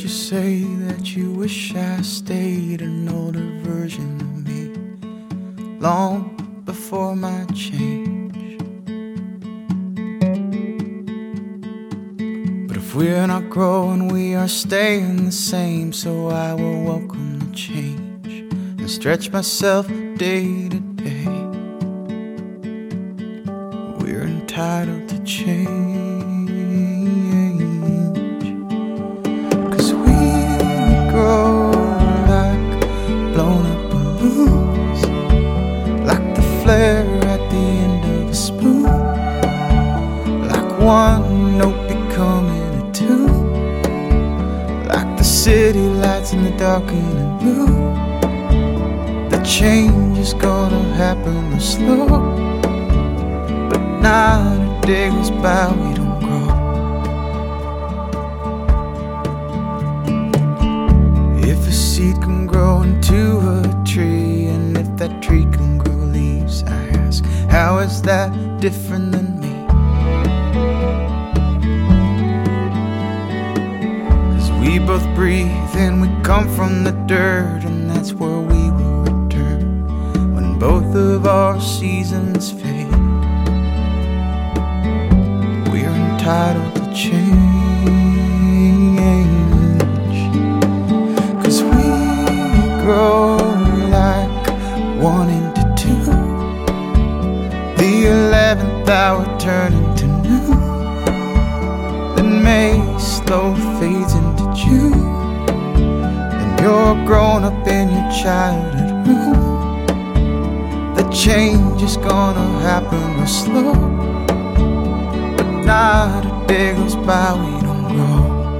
you say that you wish I stayed an older version of me, long before my change. But if we're not growing, we are staying the same. So I will welcome the change and stretch myself day to day. We're entitled to change. At the end of a spoon, like one note becoming a tune, like the city lights in the dark and the blue. The change is gonna happen slow, but not a day goes by we don't grow. If a seed can grow into a tree, and if that tree can grow leaves, I ask, how is that different than me? 'Cause we both breathe and we come from the dirt, and that's where we will return when both of our seasons fade. We're entitled to change, 'cause we grow like one into two, the 11th hour turn into noon, then May slow fades into June, and you're grown up in your childhood room. The change is gonna happen slow, but not a day goes by we don't grow.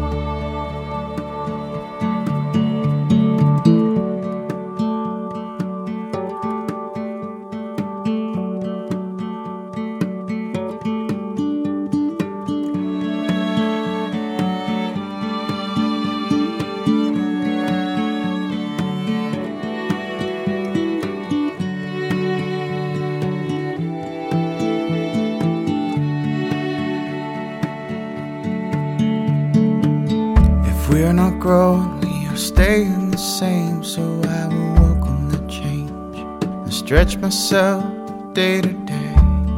We're not growing, we are staying the same. So I will welcome the change and stretch myself day to day,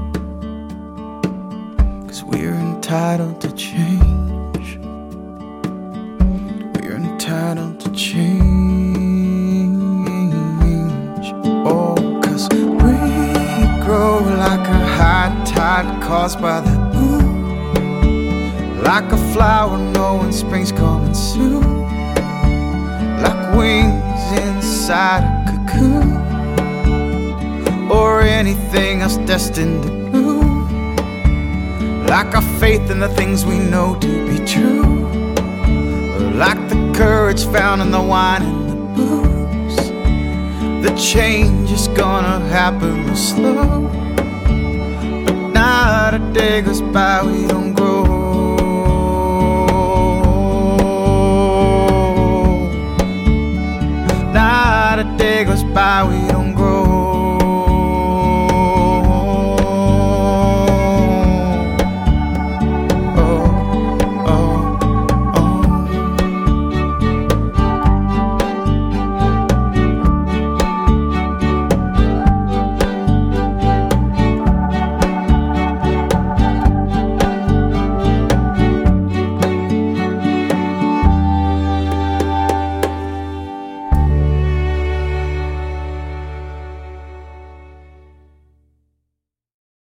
'cause we're entitled to change. We're entitled to change. Oh, 'cause we grow like a high tide caused by the moon, like a flower knowing spring's coming soon, like wings inside a cocoon, or anything else destined to bloom, like our faith in the things we know to be true, or like the courage found in the wine and the booze. The change is gonna happen slow, but not a day goes by we don't